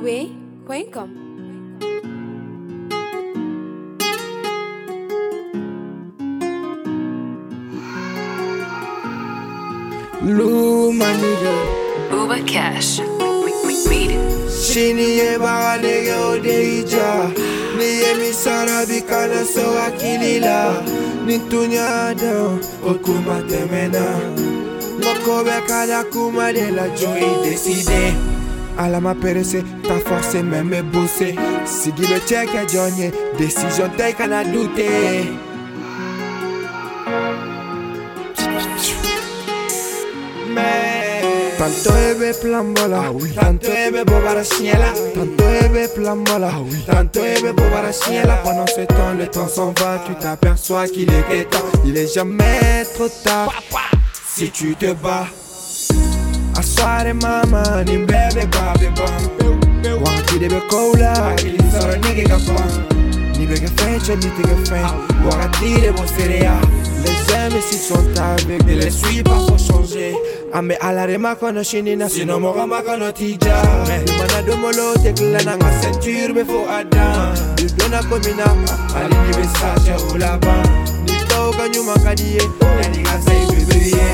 amadzambiri.com. Lou maniga Uber Cash. Read it. Shini ye baga nege odeija Ni ye misara bikana so akilila Nintunyada okuma temena Ngokobe kada kuma de la joie décidé Ala ma perese, ta force même me bosser Si di me check a journey, décision take à douter Tanto ebe plambola, tanto ebe bobara chiela, tanto ebe plambola, tanto ebe bobara chiela. Pendant ce temps, le temps s'en va, tu t'aperçois qu'il est temps. Il est jamais trop tard si tu te bats. Assoare mama, ni bebe ba. Wanti debe koula, ili soro nige kapa. Ni bege fenche, ni tige fen. Wakati de bon serea. Les amis s'ils sont avec, ne les suis pas, faut changer. Ame alarema kono shinina, sinon mon rama kono tija. Mana domolo tekla nanga ceinture me fo adam. Du dona komina, alini message au laban. Ni toka nyuma kadie, yani gasa ibriye.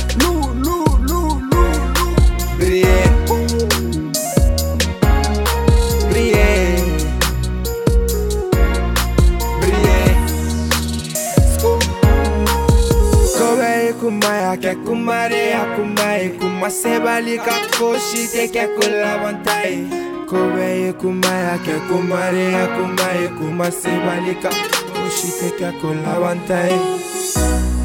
Briller, briller, briller. Kobe kumaya ke kumare akumae kumasebali kakoshi te ke kulavantai. Kobe kumaya ke kumare akumae kumasebali kakoshi te ke kulavantai.